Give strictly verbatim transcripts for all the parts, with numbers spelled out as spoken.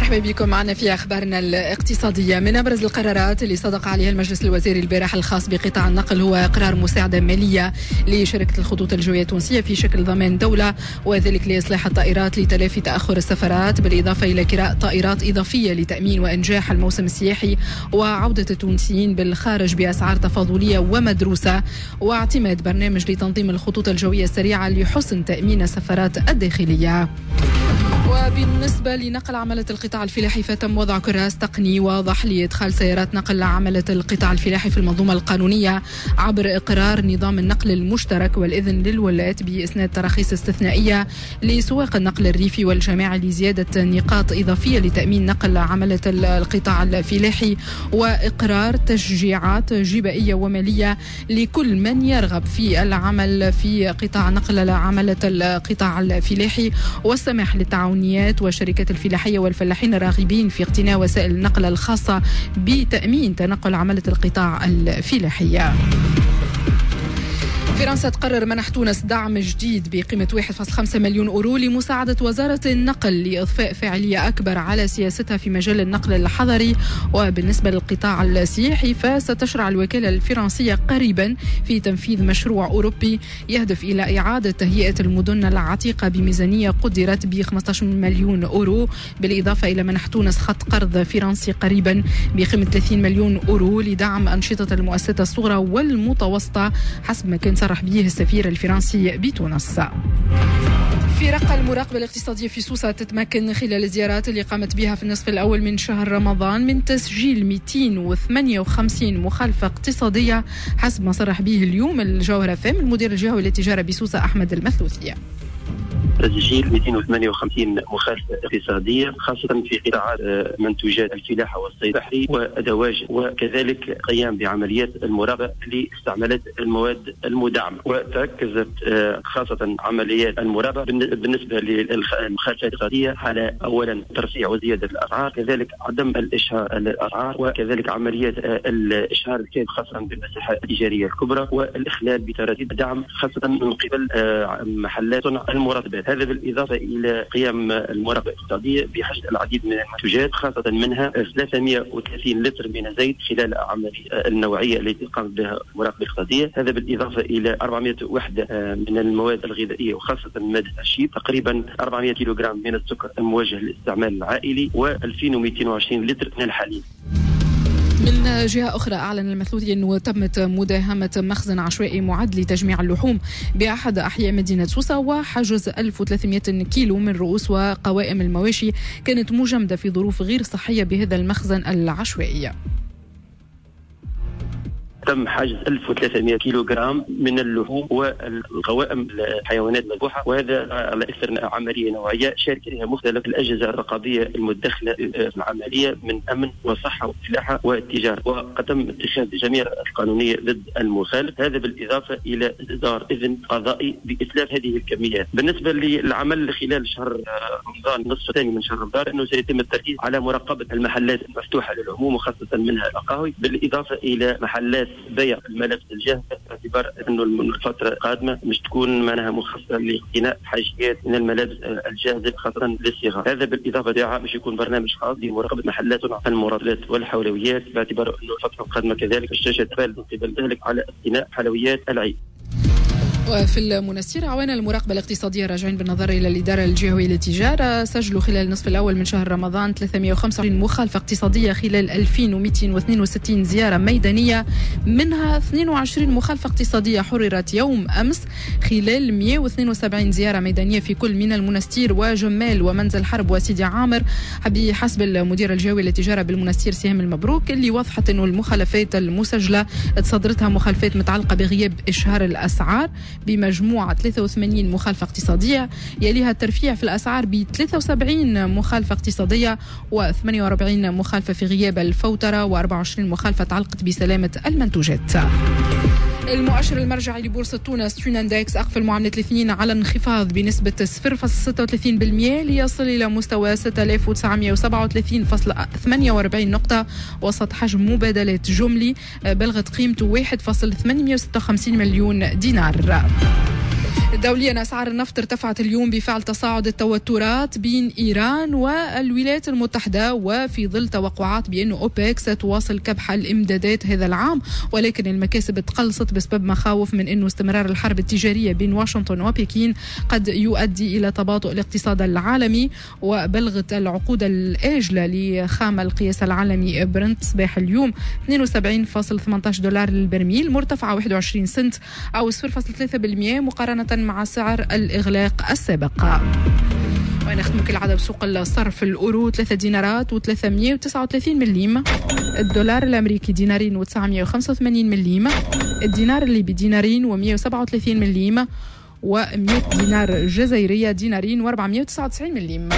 مرحبا بكم معنا في أخبارنا الاقتصادية. من أبرز القرارات اللي صدق عليها المجلس الوزيري البارح الخاص بقطاع النقل هو إقرار مساعدة مالية لشركة الخطوط الجوية التونسية في شكل ضمان دولة، وذلك لإصلاح الطائرات لتلافي تأخر السفرات، بالإضافة إلى كراء طائرات إضافية لتأمين وإنجاح الموسم السياحي وعودة التونسيين بالخارج بأسعار تفاضلية ومدروسة، واعتماد برنامج لتنظيم الخطوط الجوية السريعة لحسن تأمين السفرات الداخلية. وبالنسبة لنقل عملة القطاع الفلاحي فتم وضع كراس تقني واضح لإدخال سيارات نقل عملة القطاع الفلاحي في المنظومة القانونية عبر إقرار نظام النقل المشترك والإذن للولاة بإسناد تراخيص استثنائية لسواق النقل الريفي والجماعي لزيادة نقاط إضافية لتأمين نقل عملة القطاع الفلاحي، وإقرار تشجيعات جبائية ومالية لكل من يرغب في العمل في قطاع نقل عملة القطاع الفلاحي، والسماح للتعاون والشركات الفلاحية والفلاحين الراغبين في اقتناء وسائل النقل الخاصة بتأمين تنقل عملة القطاع الفلاحي. فرنسا تقرر منح تونس دعم جديد بقيمة واحد فاصلة خمسة مليون أورو لمساعدة وزارة النقل لإضفاء فاعلية أكبر على سياستها في مجال النقل الحضري. وبالنسبة للقطاع السياحي فستشرع الوكالة الفرنسية قريبا في تنفيذ مشروع أوروبي يهدف إلى إعادة تهيئة المدن العتيقة بميزانية قدرت ب خمسة عشر مليون أورو، بالإضافة إلى منح تونس خط قرض فرنسي قريبا بقيمة ثلاثين مليون أورو لدعم أنشطة المؤسسات الصغرى والمتوسطة حسب ما كان صرح به السفير الفرنسي بتونس. فرق المراقبة الاقتصادية في سوسة تتمكن خلال الزيارات اللي قامت بها في النصف الأول من شهر رمضان من تسجيل مئتين وثمانية وخمسين مخالفة اقتصادية حسب ما صرح به اليوم الجوهرة فام المدير الجهوي للتجارة بسوسة أحمد المثلوثية. تسجيل مئتين وثمانية وخمسين مخالفة اقتصادية خاصة في قطاعات منتوجات الفلاحة والصيد البحري والدواجن، وكذلك قيام بعمليات المراقبة لاستعمالات المواد المدعمة، وتركزت خاصة عمليات المراقبة بالنسبة للمخالفات الاقتصادية على أولا ترفيع وزيادة الأسعار، كذلك عدم الإشهار الأسعار، وكذلك عمليات الإشهار الكاذب خاصة بالمساحة التجارية الكبرى، والإخلال بتراتيب الدعم خاصة من قبل محلات المراتبات. هذا بالإضافة إلى قيام المراقبة الاقتصادية بحشد العديد من المنتوجات خاصة منها ثلاثمئة وثلاثين لتر من الزيت خلال عملية النوعية التي قامت بها المراقبة الاقتصادية. هذا بالإضافة إلى أربعمئة وحدة من المواد الغذائية وخاصة مادة الشيب، تقريبا أربعمئة كيلوغرام من السكر الموجه للاستعمال العائلي، وألفين ومئتين وعشرين لتر من الحليب. من جهة أخرى أعلن المثلوثي أنه تمت مداهمة مخزن عشوائي معد لتجميع اللحوم بأحد أحياء مدينة سوسة، وحجز ألف وثلاثمئة كيلو من رؤوس وقوائم المواشي كانت مجمدة في ظروف غير صحية بهذا المخزن العشوائي. تم حجز ألف وثلاثمئة كيلوغرام من اللحوم والقوائم الحيوانات المذبوحة، وهذا على إثر عملية نوعية شارك فيها مختلف الأجهزة الرقابية المدخلة في العملية من أمن وصحة وفلاحة والتجارة، وقد تم اتخاذ جميع القانونية ضد المخالف. هذا بالإضافة إلى إصدار إذن قضائي بإتلاف هذه الكميات. بالنسبة للعمل خلال شهر رمضان النصف الثاني من شهر رمضان أنه سيتم التركيز على مراقبة المحلات المفتوحة للعموم وخاصة منها القهوي، بالإضافة إلى محلات بيع الملابس الجاهزة باعتبار أنه الفترة القادمة مش تكون معناها مخصصة لاقتناء حاجيات من الملابس الجاهزة خاصة للصغار. هذا بالإضافة دعاء مش يكون برنامج خاص لمراقبة محلات المرادلات والحلويات باعتبار أنه الفترة القادمة كذلك الشاشة تقبل من قبل ذلك على اقتناء حلويات العيد. وفي المنستير عوان المراقبة الاقتصادية راجعين بالنظر إلى الإدارة الجهوية للتجارة سجلوا خلال النصف الأول من شهر رمضان ثلاثمئة وخمسة وعشرين مخالفة اقتصادية خلال ألفين ومئتين واثنين وستين زيارة ميدانية، منها اثنين وعشرين مخالفة اقتصادية حررت يوم أمس خلال مئة واثنين وسبعين زيارة ميدانية في كل من المنستير وجمال ومنزل حرب وسيدي عامر، بحسب المدير الجهوي للتجارة بالمنستير سهام المبروك، اللي وضحت أنه المخالفات المسجلة تصدرتها مخالفات متعلقة بغياب إشهار الأسعار بمجموعة ثلاثة وثمانين مخالفة اقتصادية، يليها الترفيع في الأسعار ب ثلاثة وسبعين مخالفة اقتصادية وثمانية وأربعين مخالفة في غياب الفوترة وأربعة وعشرين مخالفة تعلقت بسلامة المنتوجات. المؤشر المرجعي لبورصة تونس تون اندكس أقفل معاملة الاثنين على انخفاض بنسبة صفر فاصلة ستة وثلاثين بالمئة ليصل إلى مستوى ستة آلاف وتسعمئة وسبعة وثلاثين فاصلة ثمانية وأربعين نقطة، وسط حجم مبادلات جملي بلغت قيمته واحد فاصلة ثمانمئة وستة وخمسين مليون دينار. دوليا أسعار النفط ارتفعت اليوم بفعل تصاعد التوترات بين إيران والولايات المتحدة، وفي ظل توقعات بأن أوبك ستواصل كبح الإمدادات هذا العام، ولكن المكاسب تقلصت بسبب مخاوف من أن استمرار الحرب التجارية بين واشنطن وبكين قد يؤدي إلى تباطؤ الاقتصاد العالمي. وبلغت العقود الآجلة لخام القياس العالمي برنت صباح اليوم اثنين وسبعين فاصلة ثمانية عشر دولار للبرميل، مرتفعة واحد وعشرين سنت أو صفر فاصلة ثلاثة بالمئة مقارنة مع سعر الإغلاق السابق. ونختم كالعادة بسوق الصرف. الأورو ثلاثة دينارات وثلاثمئة وتسعة وثلاثين مليم، الدولار الأمريكي دينارين وتسعمئة وخمسة وثمانين مليم، الدينار الليبي دينارين ومئة وسبعة وثلاثين مليم، ومئة دينار جزائرية دينارين وأربعمئة وتسعة وتسعين مليم.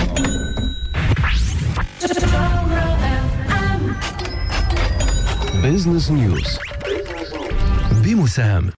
بيزنس نيوز بمساهم.